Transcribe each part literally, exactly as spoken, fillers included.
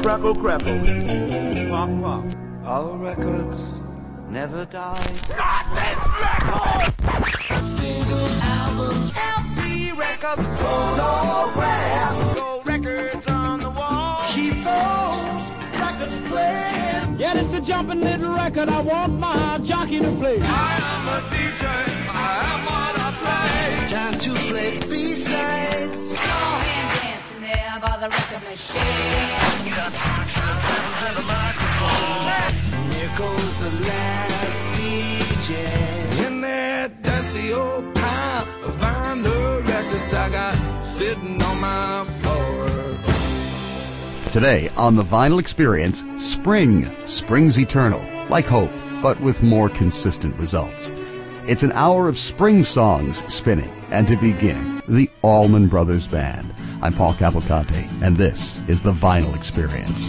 crackle, crackle. Pop, pop. Our records never die. Not this record! Singles, albums, L P records, phonograph. Gold records on the wall. Keep those records playing. Yeah, it's a jumping little record I want my jockey to play. I am a D J, I am what I play. Time to play B-sides. Go and dancing there by the record machine. Got my drums and a microphone. Here goes the last D J. In that dusty old pile of vinyl records I got sitting on my floor. Today on the Vinyl Experience, spring. Spring's eternal, like hope, but with more consistent results. It's an hour of spring songs spinning, and to begin, the Allman Brothers Band. I'm Paul Cavalcante, and this is the Vinyl Experience.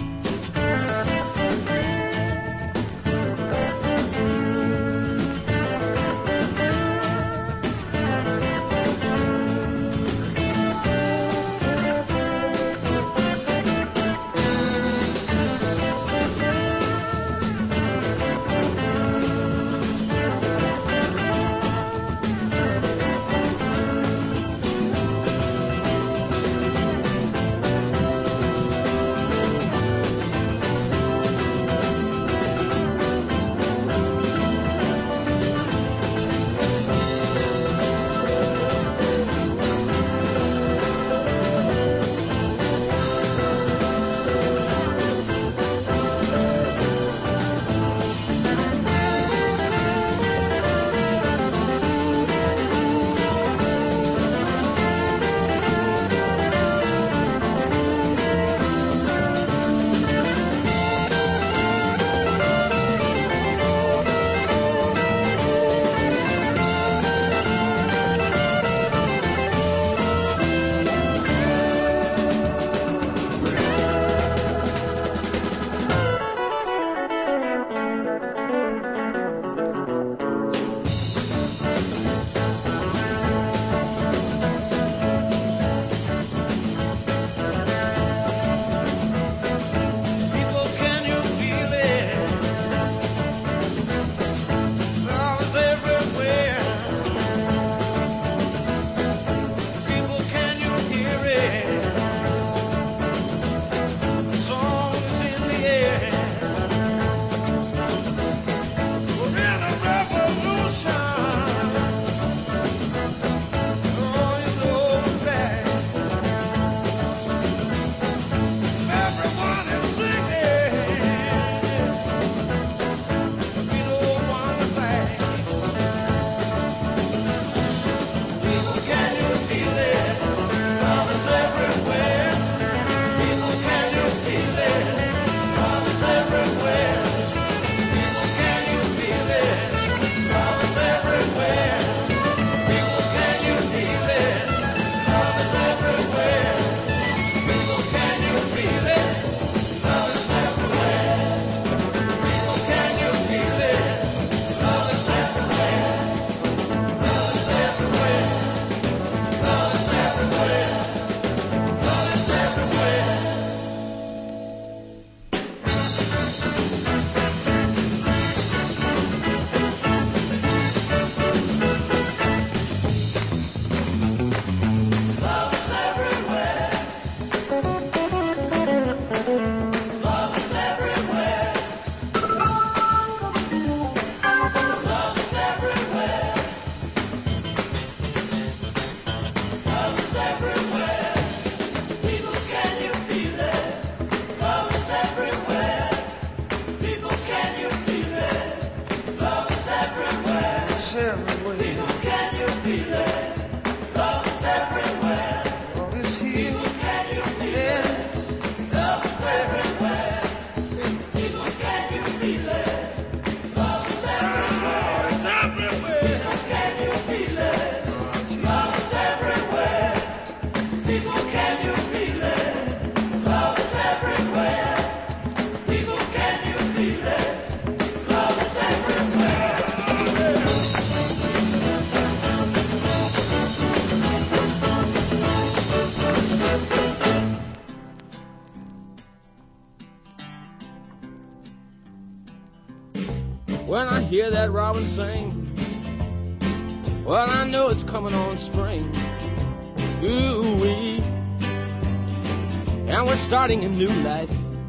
when I hear that robin sing. Well, I know it's coming on spring. Ooh-wee. And we're starting a new life.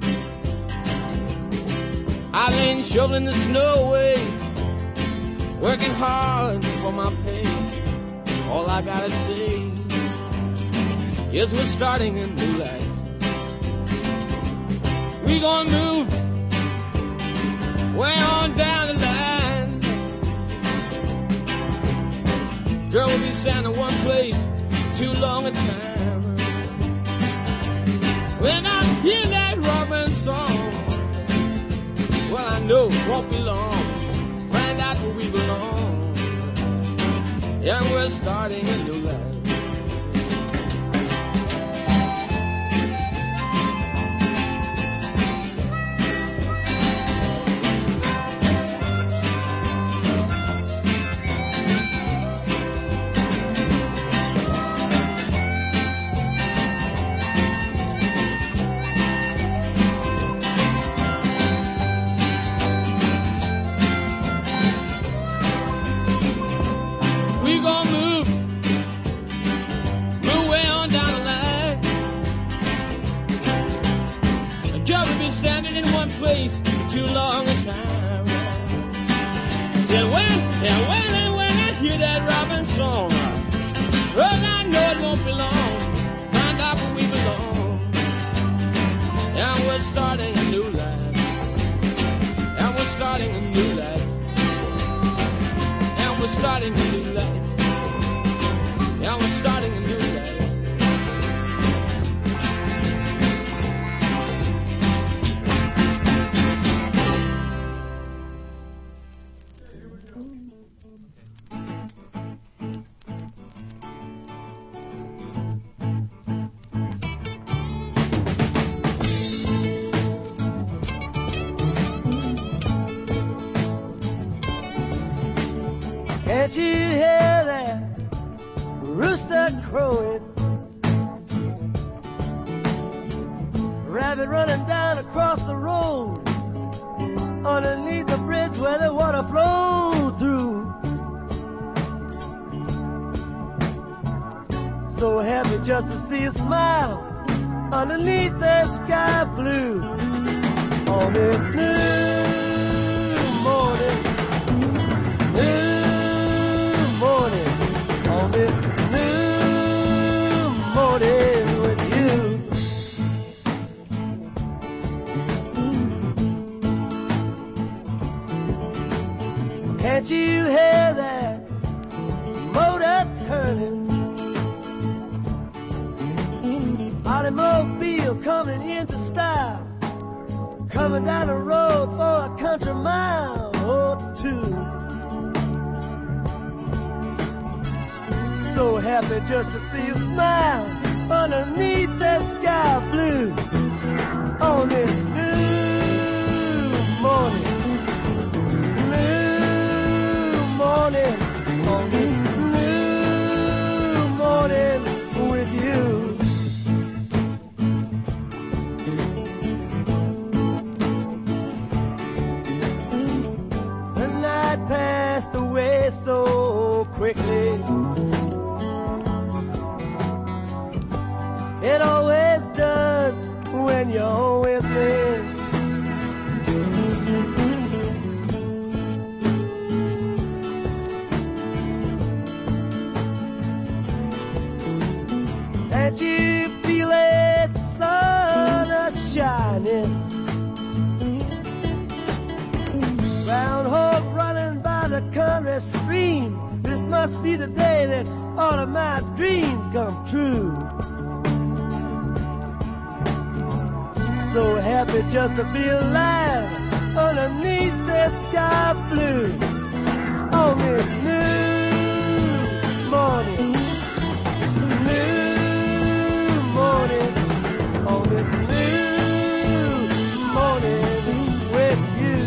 I've been shoveling the snow away, working hard for my pay. All I gotta say is we're starting a new life. We gonna move way on down the line. Girl, we'll be standing one place too long a time. When I hear that robin song, well, I know it won't be long. Find out where we belong. Yeah, we're starting a new life. Too long a time. Yeah, when, yeah, when, and when I hear that robin song, well, I know it won't be long. Find out where we belong. And we're starting a new life. And we're starting a new life. And we're starting a new life. And we're starting a new life. Can't you hear that rooster crowing? Rabbit running down across the road, underneath the bridge where the water flows through. So happy just to see a smile underneath the sky blue on this new morning. Morning, on this new morning with you. Can't you hear that motor turning? Automobile coming into style, coming down the road for a country mile or two. So happy just to see you smile underneath the sky blue on this new morning, new morning, on this new morning with you. The night passed away so quickly. It always does when you're with me. And you feel it, sun is shining. Groundhog running by the country stream. This must be the day that all of my dreams come true. So happy just to be alive underneath the sky blue on this new morning, new morning, on this new morning with you.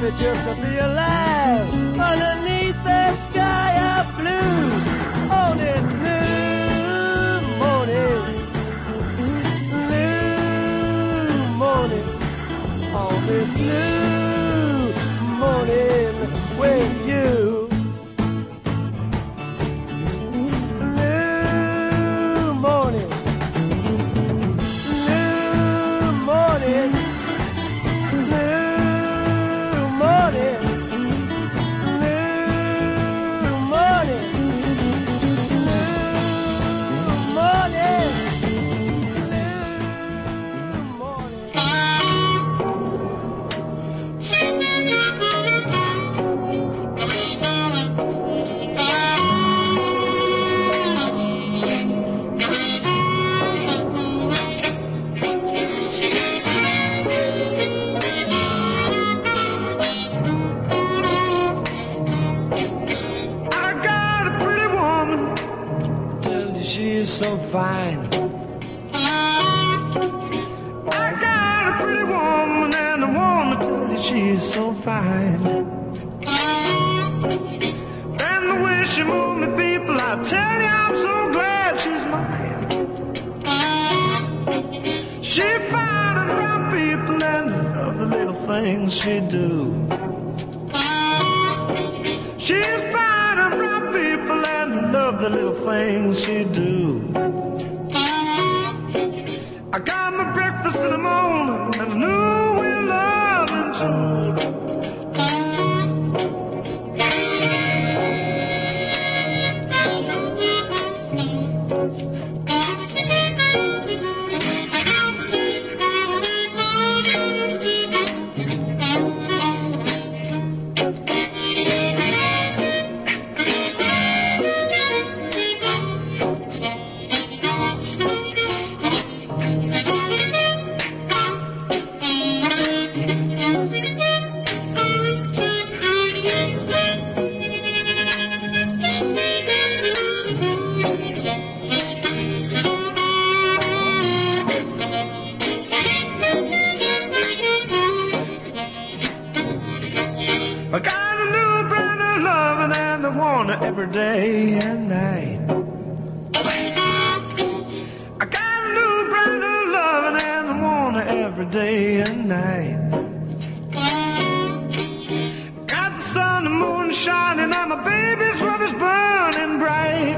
me just to be alive underneath the sky of blue on this new morning, new morning, on this new morning with you. New morning, new morning, new morning, new morning, new morning, new morning. I got a pretty woman, tell you she's so fine. I got a pretty woman and I wanna tell you she's so fine. And the way she moves me, people, I tell you I'm so glad she's mine. She fine and brown people and love the little things she do. She's fine and brown people and love the little things she do. I got my breakfast in the morning and I knew we love and too. I got a new brand of loving and I want it every day and night. I got a new brand of loving and I want it every day and night. Got the sun and moon shining and my baby's love is burning bright.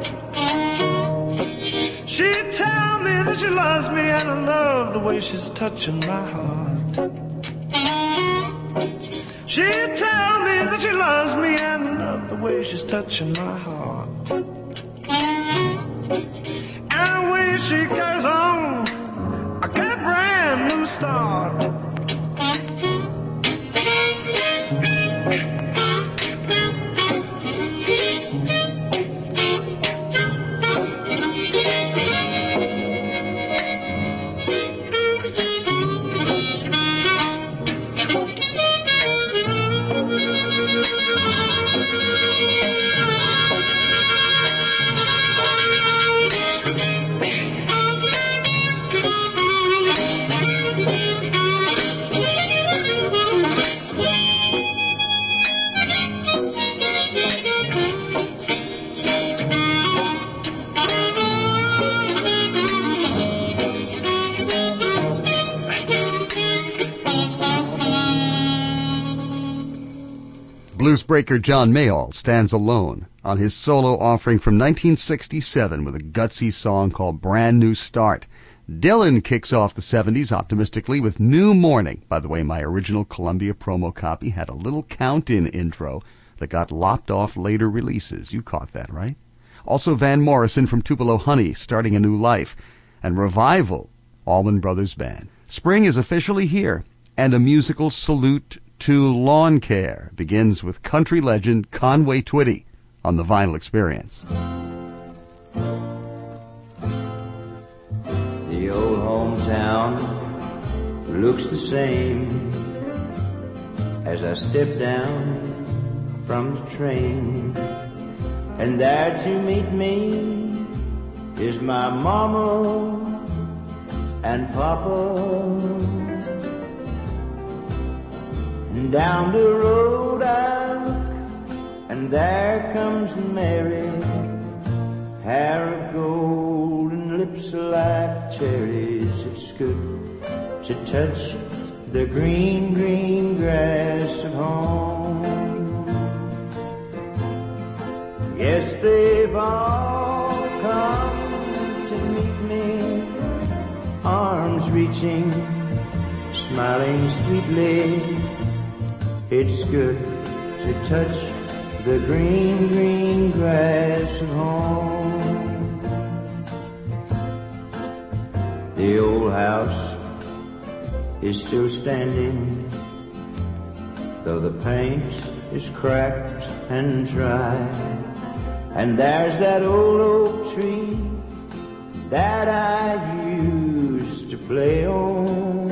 She tell me that she loves me and I love the way she's touching my heart. She tell me that she loves me and I love the way she's touching my heart. And the way she carries on, I get a brand new start. Bluesbreaker John Mayall stands alone on his solo offering from nineteen sixty-seven with a gutsy song called Brand New Start. Dylan kicks off the seventies optimistically with New Morning. By the way, my original Columbia promo copy had a little count-in intro that got lopped off later releases. You caught that, right? Also Van Morrison from Tupelo Honey, Starting a New Life, and Revival, Allman Brothers Band. Spring is officially here, and a musical salute to lawn care begins with country legend Conway Twitty on the Vinyl Experience. The old hometown looks the same as I step down from the train, and there to meet me is my mama and papa. And down the road I look, and there comes Mary, hair of gold and lips like cherries. It's good to touch the green, green grass of home. Yes, they've all come to meet me, arms reaching, smiling sweetly. It's good to touch the green, green grass of home. The old house is still standing, though the paint is cracked and dry. And there's that old oak tree that I used to play on.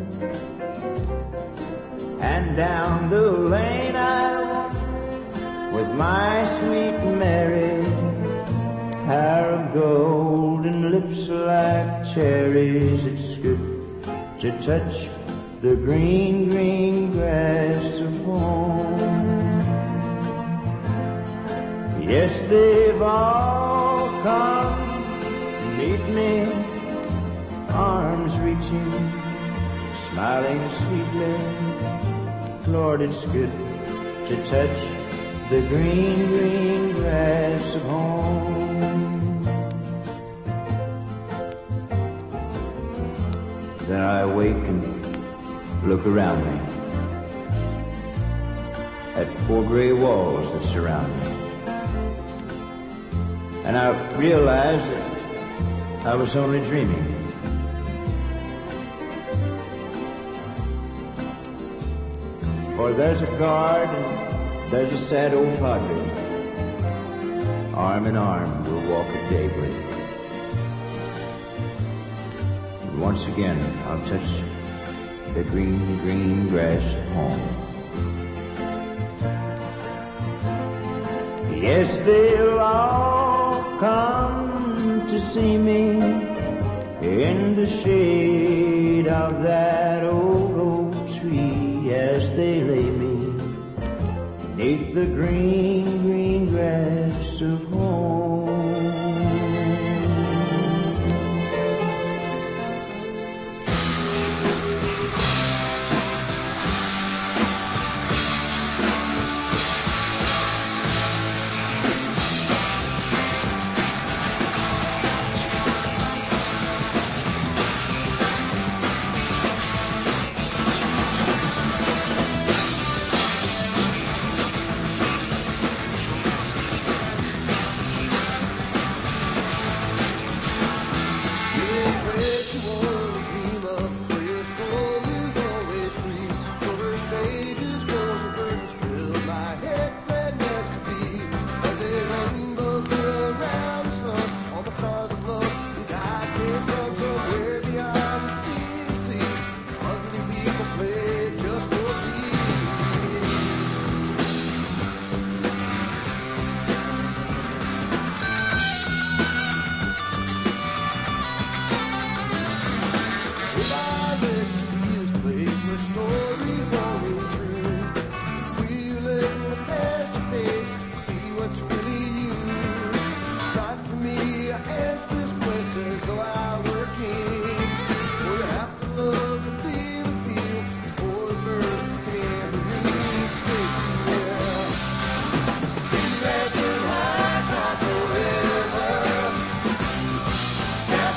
And down the lane I walk with my sweet Mary, hair of gold and lips like cherries. It's good to touch the green, green grass of home. Yes, they've all come to meet me, arms reaching, smiling sweetly. Lord, it's good to touch the green, green grass of home. Then I wake and look around me at four gray walls that surround me. And I realized that I was only dreaming. For there's a guard and there's a sad old padre. Arm in arm we'll walk at daybreak. And once again I'll touch the green, green grass at home. Yes, they'll all come to see me in the shade of that old oak tree as they lay me beneath the green, green grass of home.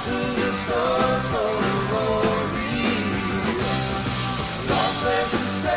Stars on the glory, Lord bless the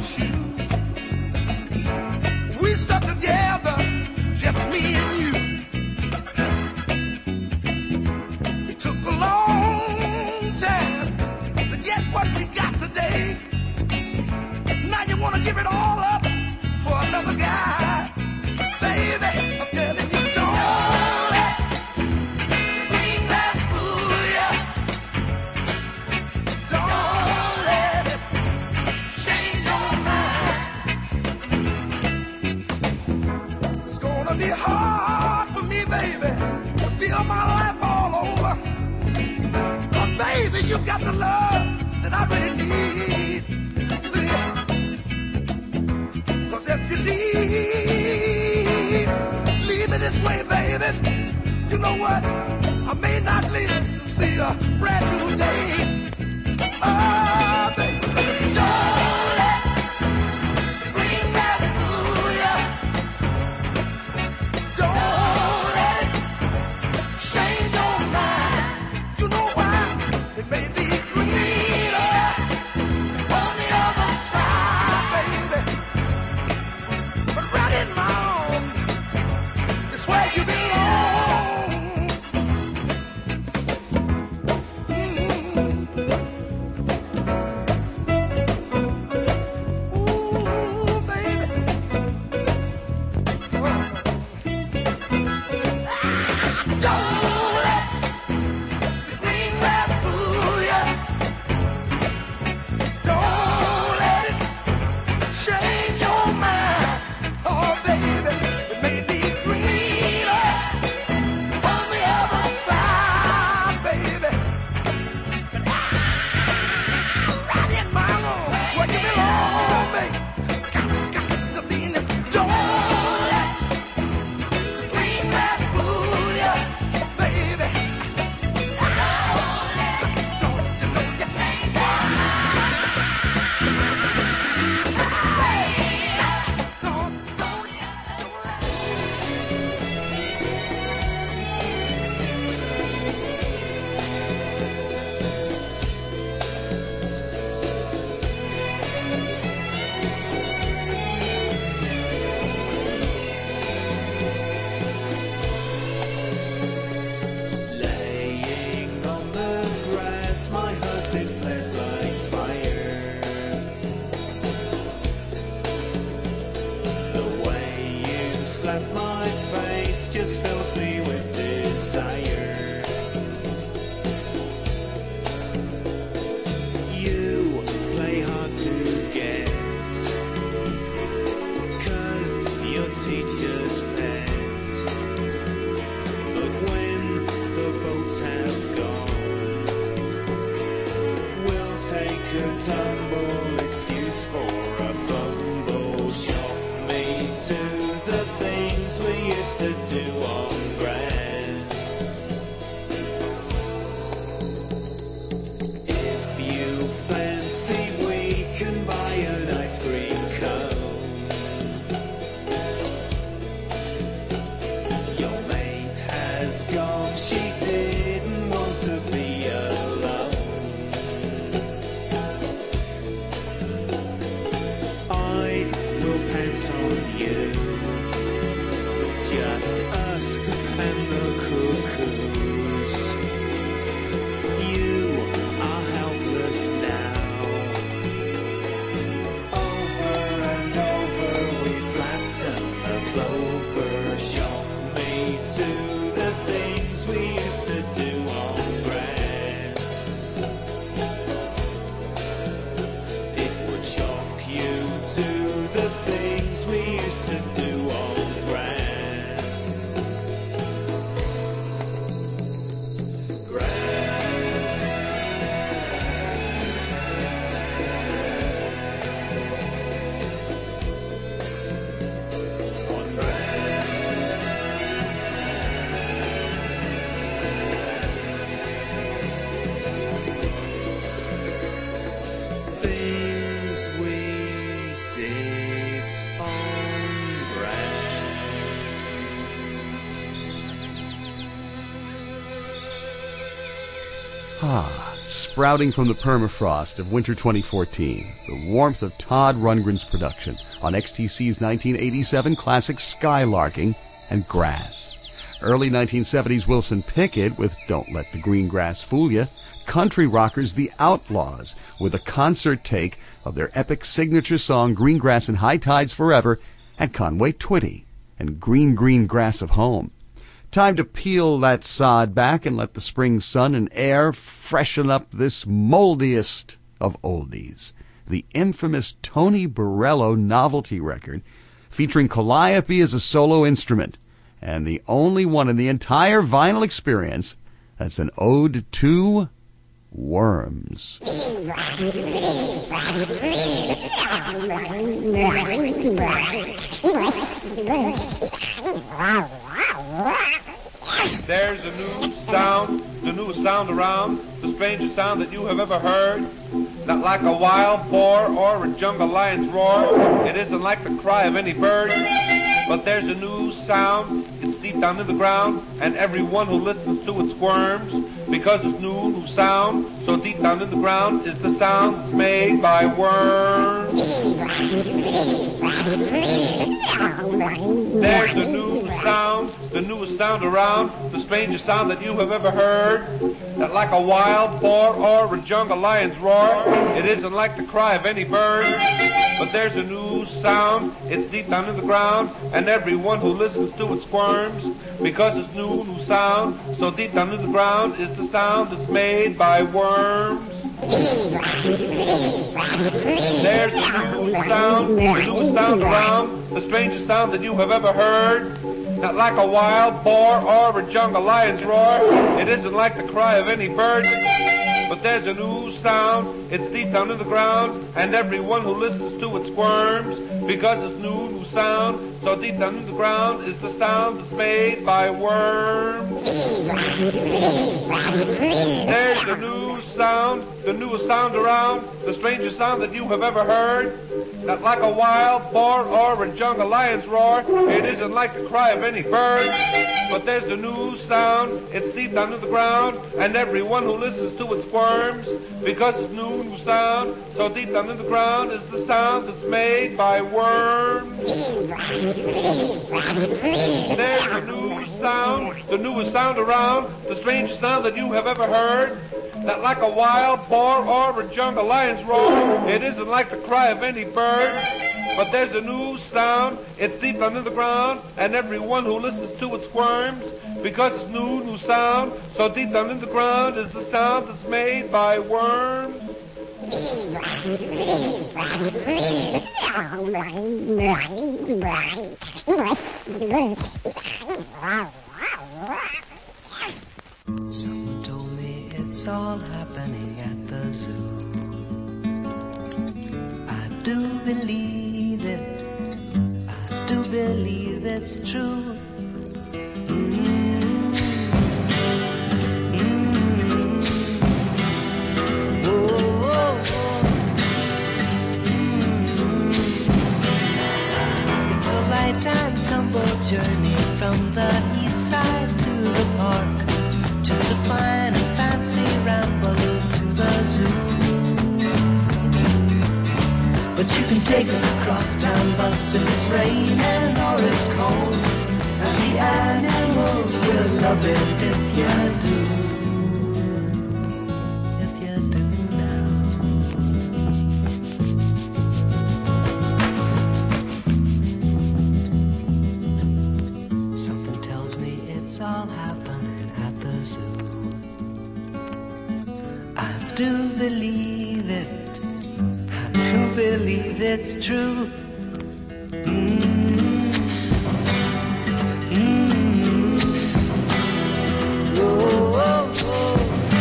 shoes. We stuck together, just me and you. It took a long time to get what we got today. Now you wanna give it all up for another guy. Baby, I'm telling you, don't let green grass fool ya. Don't let it change your mind. It's gonna be hard for me, baby, to feel my life all over. But baby, you got the love that I really need. Cause if you leave, leave me this way, baby, you know what? I may not live to see a brand new day. Oh, baby, don't let green grass fool ya. Don't let it change your mind. You know why? It may be greener on the other side, baby. But right in my arms is where you belong. Mm. Ooh, baby. Oh. Don't let the green grass fool ya. Don't let it change your mind. Oh, baby, it may be greener on the other side, baby. But ah, right in my arms where you belong, baby. Got, got to be in it. Don't let the green grass fool ya, baby. Don't let it. Don't you know you can't buy. Don't, don't, don't let Laying on the grass, my heart it flares like fire. The way you slap my face just fills me with desire. You play hard to get, 'cause you're teacher's pet. But when the boats have gone, we'll take a tumble, excuse for a fumble. Shock me to the things we used to do on grass. If you fancy, we can buy an ice cream cone. Your mate has gone, she didn't want to be alone. I will pants on you, just us and the cuckoos. You are helpless now. Over and over we flatten the clover. Shock me to the things we used to do on grass. It would shock you to the things we used to do on grass. On grass. Things we did on grass. Ah, sprouting from the permafrost of winter twenty fourteen, the warmth of Todd Rundgren's production on X T C's nineteen eighty-seven classic Skylarking and Grass. Early nineteen seventies Wilson Pickett with Don't Let the Green Grass Fool Ya. Country rockers The Outlaws with a concert take of their epic signature song Green Grass and High Tides Forever, and Conway Twitty and Green Green Grass of Home. Time to peel that sod back and let the spring sun and air freshen up this moldiest of oldies, the infamous Tony Borello novelty record featuring Calliope as a solo instrument, and the only one in the entire vinyl experience that's an ode to worms. There's a new sound, the newest sound around, the strangest sound that you have ever heard. Not like a wild boar or a jungle lion's roar. It isn't like the cry of any bird. But there's a new sound, it's deep down in the ground, and everyone who listens to it squirms, because it's new, new sound, so deep down in the ground is the sound that's made by worms. There's a new sound, the newest sound around, the strangest sound that you have ever heard, that like a wild boar or a jungle lion's roar, it isn't like the cry of any bird, but there's a new sound, it's deep down in the ground, and everyone who listens to it squirms, because it's new, new sound, so deep down in the ground is the sound that's made by worms. There's a new sound, the newest sound around, the strangest sound that you have ever heard, not like a wild boar or a jungle lion's roar, it isn't like the cry of any bird, but there's a new sound, it's deep down in the ground, and everyone who listens to it squirms, because it's new, new sound, so deep down in the ground is the sound that's made by worms. There's the new sound, the newest sound around, the strangest sound that you have ever heard, not like a wild boar or a jungle lion's roar, it isn't like the cry of any bird, but there's the new sound, it's deep down in the ground, and everyone who listens to it squirms, because it's new, new sound, so deep down in the ground is the sound that's made by worms. There's the new sound, the newest sound around, the strangest sound that you have ever heard, not like a wild boar or a jungle lion's roar, it isn't like the cry of any bird, but there's a new sound, it's deep down in the ground, and everyone who listens to it squirms, because it's new, new sound, so deep down in the ground is the sound that's made by worms. Someone told me it's all happening at the zoo. I do believe it, I do believe it's true. Mm-hmm. Mm-hmm. Oh, oh, oh. Mm-hmm. It's a lifetime tumble journey from the east side to the park, just a fine and fancy ramble to the zoo. But you can take a cross-town bus if it's raining or it's cold, and the animals will love it if you do. If you do now. Something tells me it's all happening at the zoo. I do believe it, I do believe it's true. Mm-hmm. Mm-hmm. Oh, oh, oh.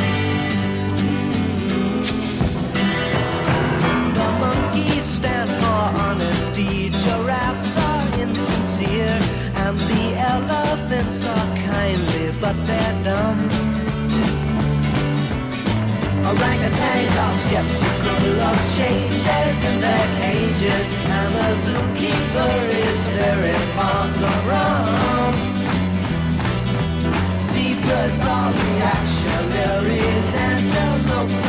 Mm-hmm. The monkeys stand for honesty, giraffes are insincere, and the elephants are kindly, but they're dumb. Orangutans are skeptical of changes in their cages, and the zookeeper is very fond of rum. Zebras are reactionaries, antelopes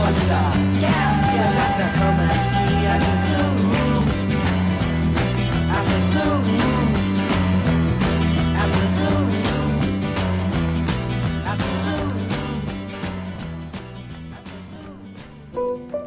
What the gas you got to come and see at the zoo. At the zoo. At the zoo. At the zoo. At the zoo.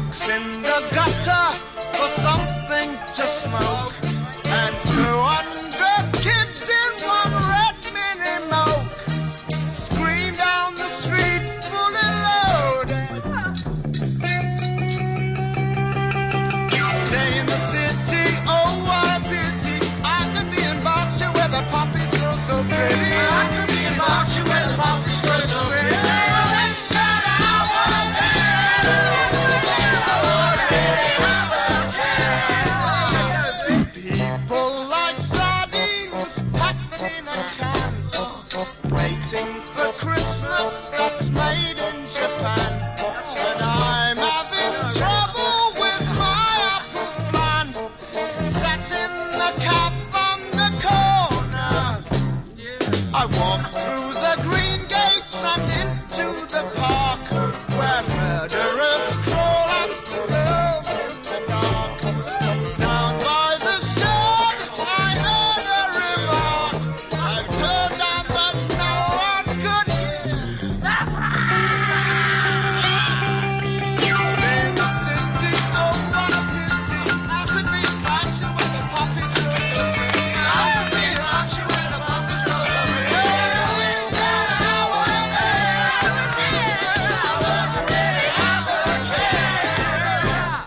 looks in the gutter for something to smoke. And two hundred kids in one red mini moke scream down the street fully loaded. Day in the city, oh what a pity. I could be in Berkshire where the poppies grow so pretty. I could be in Berkshire where the poppies grow so pretty. People like sardines packed in a can, waiting for Christmas that's made in Japan. And I'm having trouble with my apple plan. Sat in the cab on the corner. I walked through the green gates and into the park, where murderers crawl after girls in the dark. Down by the sword, I heard a remark. I turned down, but no one could hear. In the city, oh what a pity. I could be in Berkshire where the poppies grow so pretty. I could be in Berkshire where the poppies grow so pretty. I wish that I were there. I wouldn't really have a care.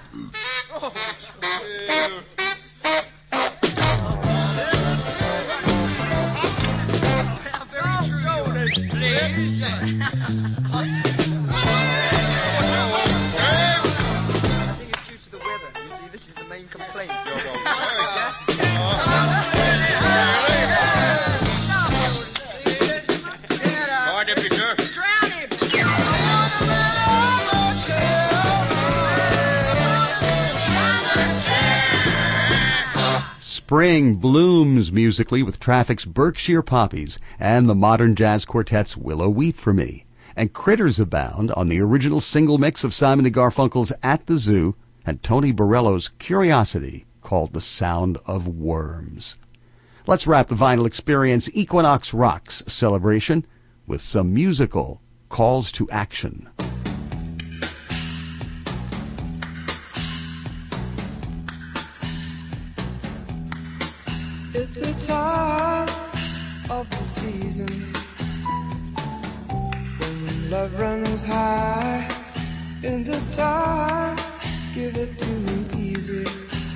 I think it's due to the weather. You see, this is the main complaint. Spring blooms musically with Traffic's Berkshire Poppies and the Modern Jazz Quartet's Willow Weep for Me. And critters abound on the original single mix of Simon and Garfunkel's At the Zoo and Tony Borello's Curiosity called The Sound of Worms. Let's wrap the Vinyl Experience Equinox Rocks celebration with some musical calls to action. It's the time of the season when love runs high. In this time, give it to me easy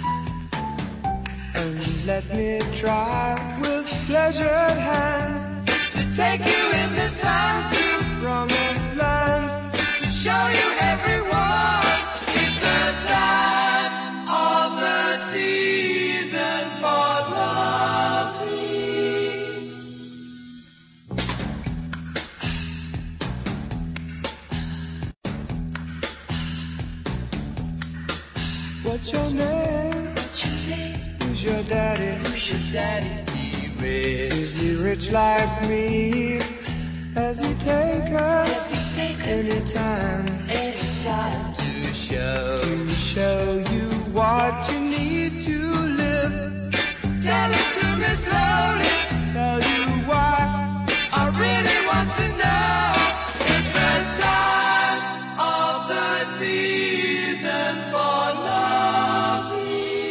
and let me try with pleasured hands to take you in the sun to promised lands, to show you everyone. It's the time of the season for loving. What's your name? What's your name? Who's your daddy? Who's your daddy? He rich. Is he rich like me? Has he take us anytime? Anytime to show to show you what you need to live. Tell it to me slowly. Tell you why I really want to know. It's the time of the season for loving.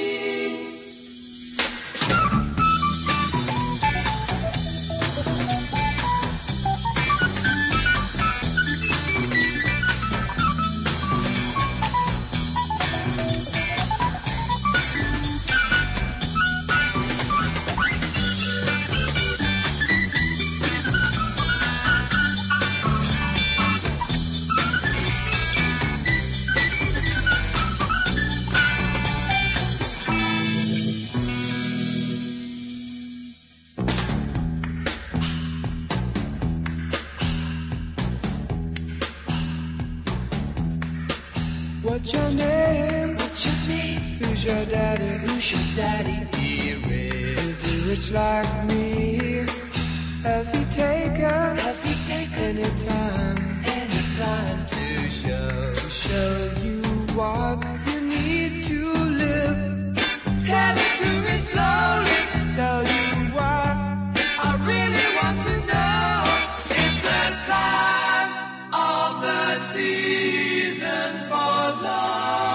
What's your name? What's your name? Who's your daddy? Who's your daddy? He rich. Is he rich like me? Has he taken? Has he taken anytime? Anytime to show to show you what you need to live. Tell it to me slowly. Tell you why I really want to know. It's the time of the season for love.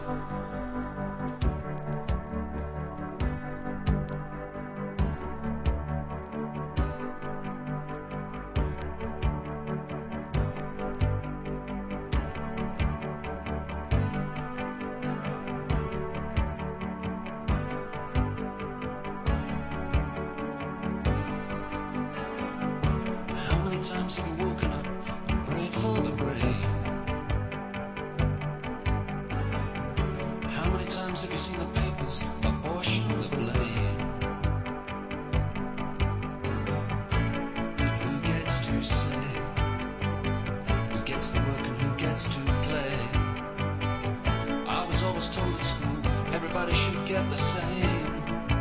Times have you woken up and prayed for the rain? How many times have you seen the papers apportion the blame? Who gets to say? Who gets to work and who gets to play? I was always told at school everybody should get the same.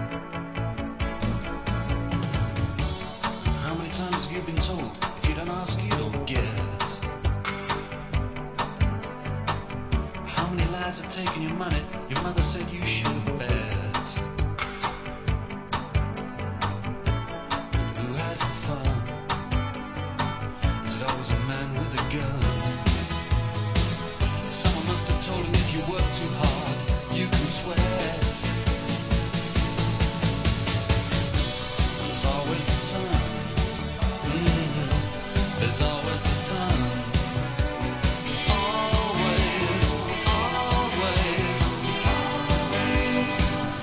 How many times have you been told? If you don't ask, you don't get. How many lies have taken your money? Your mother said you should bet. Who has the fun? Is it always a man with a gun? Someone must have told him if you work too hard, you can sweat. There's always the sun. There's always the sun. Always, always, always.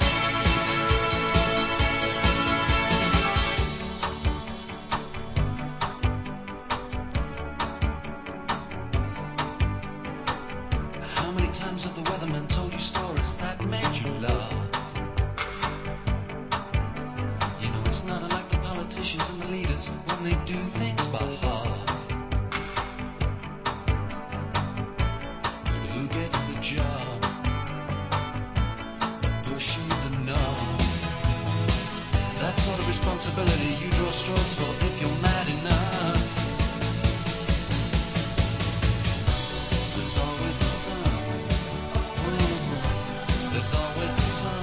How many times have the weatherman told you stories that made you laugh? You know it's not unlike the politicians and the leaders when they do things by heart. Who gets the job? Pushing the knob. That sort of responsibility you draw straws for if you're mad enough. There's always the sun. There's always the sun.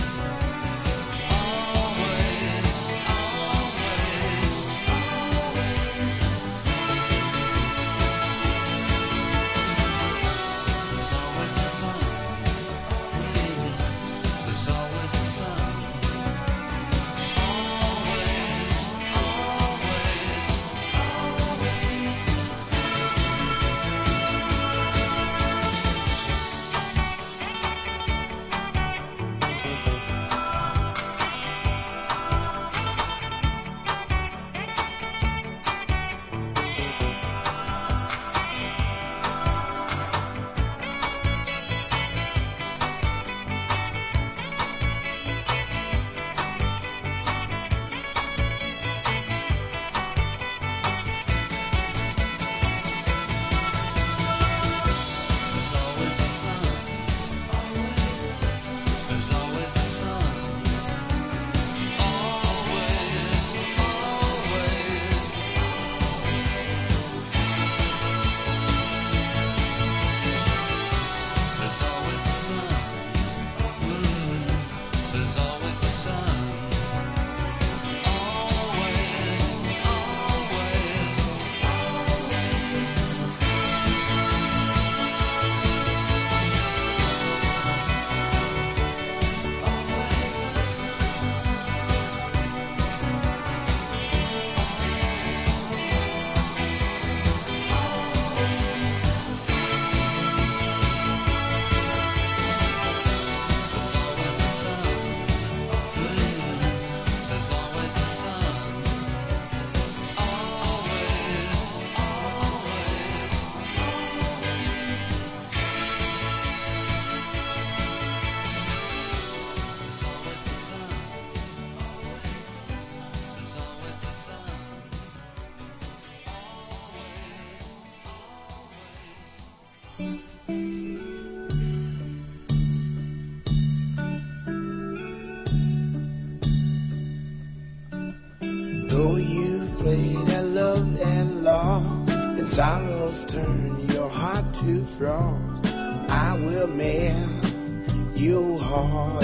Though you've played at love and law, and sorrows turn your heart to frost, I will melt your heart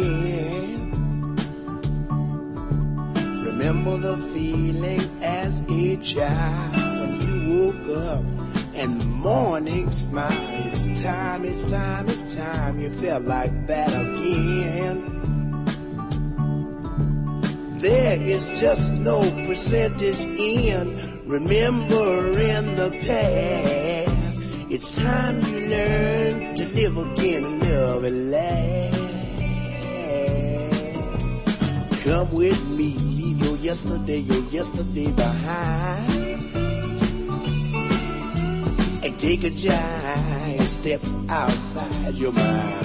again. Remember the feeling as a child when you woke up and the morning smile It's time, it's time, it's time you felt like that again. There is just no percentage in remembering the past. It's time you learn to live again and love and last. Come with me, leave your yesterday, your yesterday behind, and take a giant step outside your mind.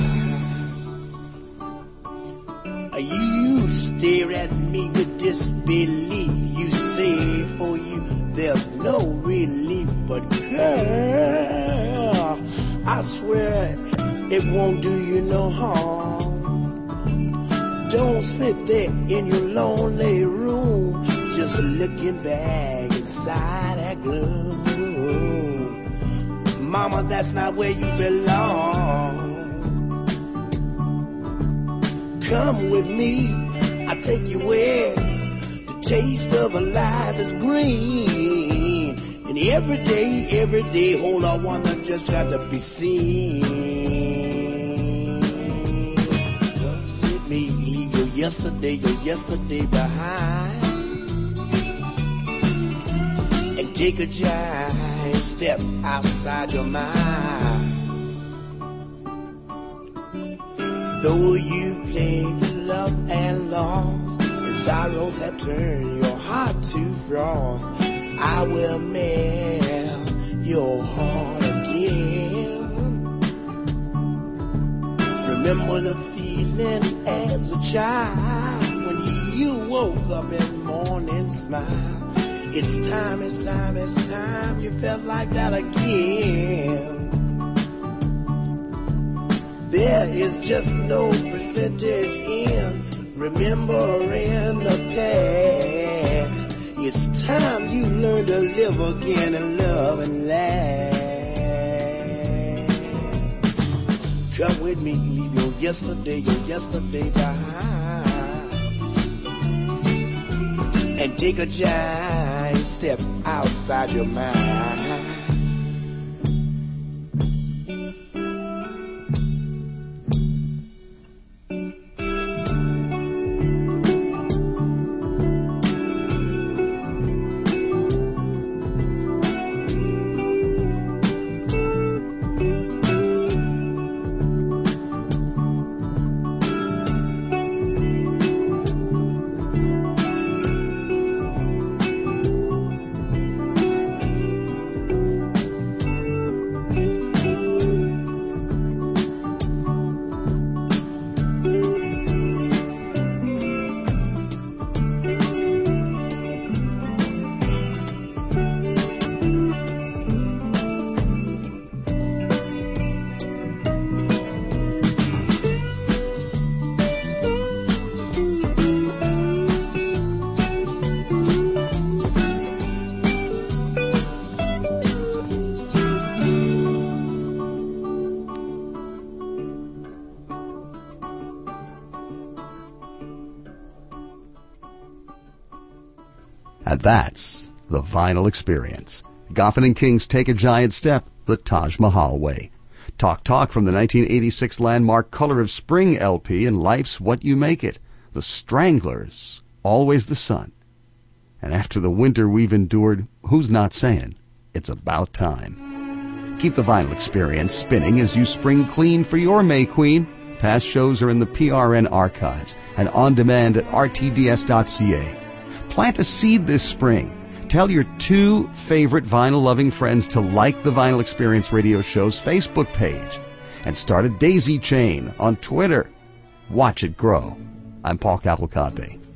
You stare at me with disbelief. You say for you there's no relief, but girl, I swear it won't do you no harm. Don't sit there in your lonely room, just looking back inside that gloom. Mama, that's not where you belong. Come with me, I'll take you where the taste of a life is green. And every day, every day, whole I wanna just got to be seen. Come with me, leave your yesterday, your yesterday behind, and take a giant step outside your mind. Though you've played with love and lost, and sorrows have turned your heart to frost, I will melt your heart again. Remember the feeling as a child when you woke up in the morning smile. It's time, it's time, it's time you felt like that again. There is just no percentage in remembering the past. It's time you learn to live again and love and laugh. Come with me, leave your yesterday, your yesterday behind, and take a giant step outside your mind. And that's the Vinyl Experience. Goffin and King's Take a Giant Step, the Taj Mahal Way. Talk Talk from the nineteen eighty-six landmark Color of Spring L P and Life's What You Make It. The Stranglers, Always the Sun. And after the winter we've endured, who's not saying it's about time? Keep the Vinyl Experience spinning as you spring clean for your May Queen. Past shows are in the P R N archives and on demand at r t d s dot c a. Plant a seed this spring. Tell your two favorite vinyl-loving friends to like the Vinyl Experience Radio Show's Facebook page and start a daisy chain on Twitter. Watch it grow. I'm Paul Cavalcante.